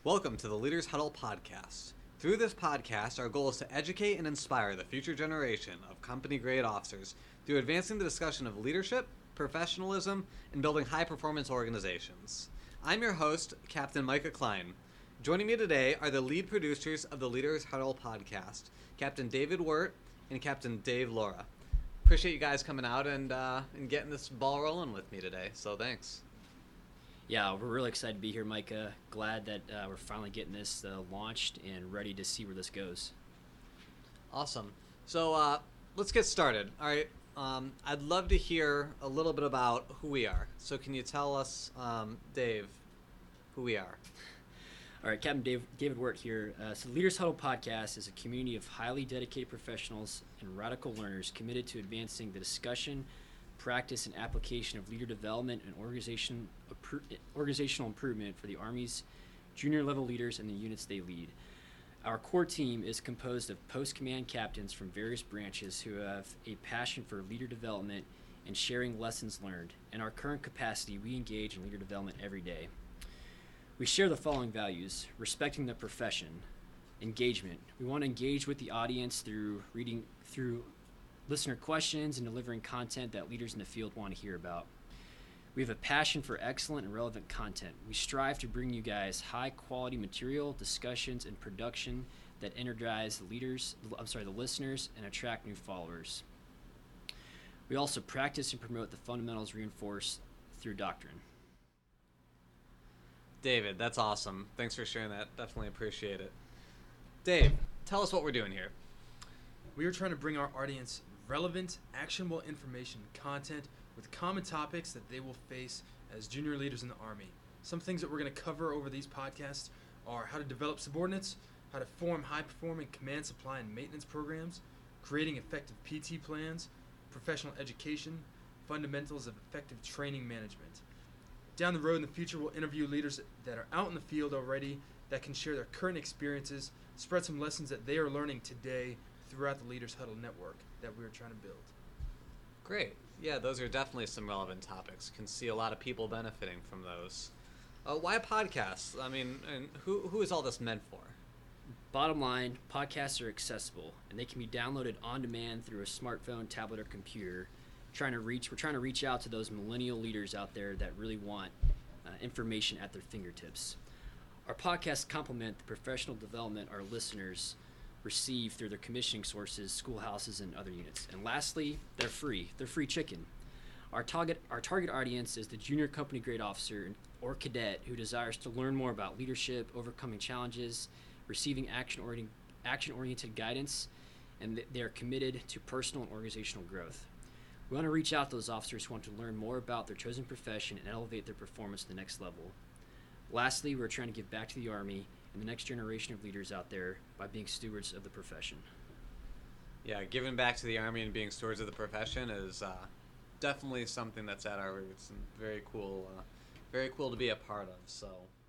Welcome to the Leaders Huddle podcast. Through this podcast, our goal is to educate and inspire the future generation of company-grade officers through advancing the discussion of leadership, professionalism, and building high-performance organizations. I'm your host, Captain Micah Klein. Joining me today are the lead producers of the Leaders Huddle podcast, Captain David Wirt and Captain Dave Laura. Appreciate you guys coming out and getting this ball rolling with me today, so thanks. Yeah, we're really excited to be here, Micah. Glad that we're finally getting this launched and ready to see where this goes. Awesome. So let's get started. All right. I'd love to hear a little bit about who we are. So can you tell us, Dave, who we are? All right, Captain David Wirt here. So the Leaders Huddle podcast is a community of highly dedicated professionals and radical learners committed to advancing the discussion, practice, and application of leader development and organizational improvement for the Army's junior level leaders and the units they lead. Our core team is composed of post-command captains from various branches who have a passion for leader development and sharing lessons learned. In our current capacity, we engage in leader development every day. We share the following values: respecting the profession, engagement. We want to engage with the audience through listener questions and delivering content that leaders in the field want to hear about. We have a passion for excellent and relevant content. We strive to bring you guys high quality material, discussions, and production that energize the listeners and attract new followers. We also practice and promote the fundamentals reinforced through doctrine. David, that's awesome. Thanks for sharing that. Definitely appreciate it. Dave, tell us what we're doing here. We are trying to bring our audience relevant, actionable information content with common topics that they will face as junior leaders in the Army. Some things that we're going to cover over these podcasts are how to develop subordinates, how to form high-performing command, supply, and maintenance programs, creating effective PT plans, professional education, fundamentals of effective training management. Down the road in the future, we'll interview leaders that are out in the field already that can share their current experiences, spread some lessons that they are learning today throughout the Leaders Huddle network that we're trying to build. Great. Yeah, those are definitely some relevant topics. Can see a lot of people benefiting from those. Why a podcast? I mean, and who is all this meant for? Bottom line, podcasts are accessible and they can be downloaded on demand through a smartphone, tablet, or computer. We're trying to reach out to those millennial leaders out there that really want information at their fingertips. Our podcasts complement the professional development our listeners receive through their commissioning sources, schoolhouses, and other units. And lastly, they're free. They're free chicken. Our target audience is the junior company grade officer or cadet who desires to learn more about leadership, overcoming challenges, receiving action-oriented guidance, and they are committed to personal and organizational growth. We want to reach out to those officers who want to learn more about their chosen profession and elevate their performance to the next level. Lastly, we're trying to give back to the Army and the next generation of leaders out there by being stewards of the profession. Yeah, giving back to the Army and being stewards of the profession is definitely something that's at our roots and very cool to be a part of. So,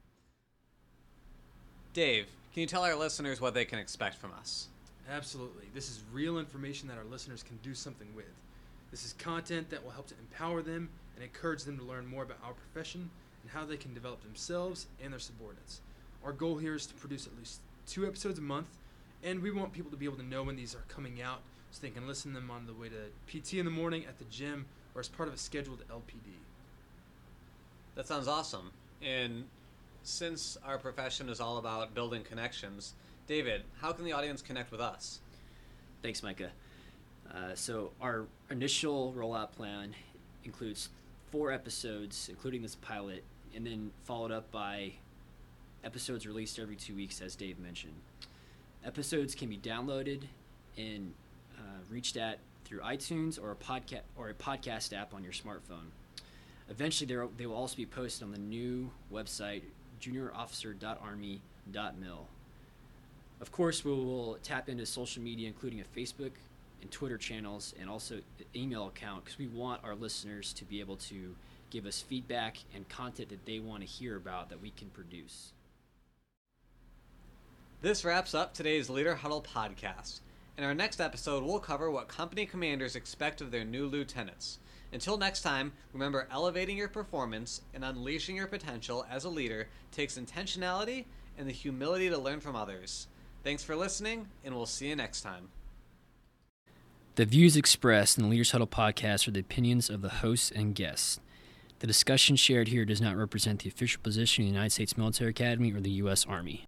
Dave, can you tell our listeners what they can expect from us? Absolutely. This is real information that our listeners can do something with. This is content that will help to empower them and encourage them to learn more about our profession and how they can develop themselves and their subordinates. Our goal here is to produce at least 2 episodes a month, and we want people to be able to know when these are coming out so they can listen to them on the way to PT in the morning, at the gym, or as part of a scheduled LPD. That sounds awesome. And since our profession is all about building connections, David, how can the audience connect with us? Thanks, Micah. So our initial rollout plan includes 4 episodes, including this pilot, and then followed up by episodes released every 2 weeks, as Dave mentioned. Episodes can be downloaded and reached at through iTunes or a podcast app on your smartphone. Eventually, they will also be posted on the new website, juniorofficer.army.mil. Of course, we will tap into social media, including a Facebook and Twitter channels, and also an email account, because we want our listeners to be able to give us feedback and content that they want to hear about that we can produce. This wraps up today's Leader Huddle podcast. In our next episode, we'll cover what company commanders expect of their new lieutenants. Until next time, remember elevating your performance and unleashing your potential as a leader takes intentionality and the humility to learn from others. Thanks for listening, and we'll see you next time. The views expressed in the Leaders Huddle podcast are the opinions of the hosts and guests. The discussion shared here does not represent the official position of the United States Military Academy or the U.S. Army.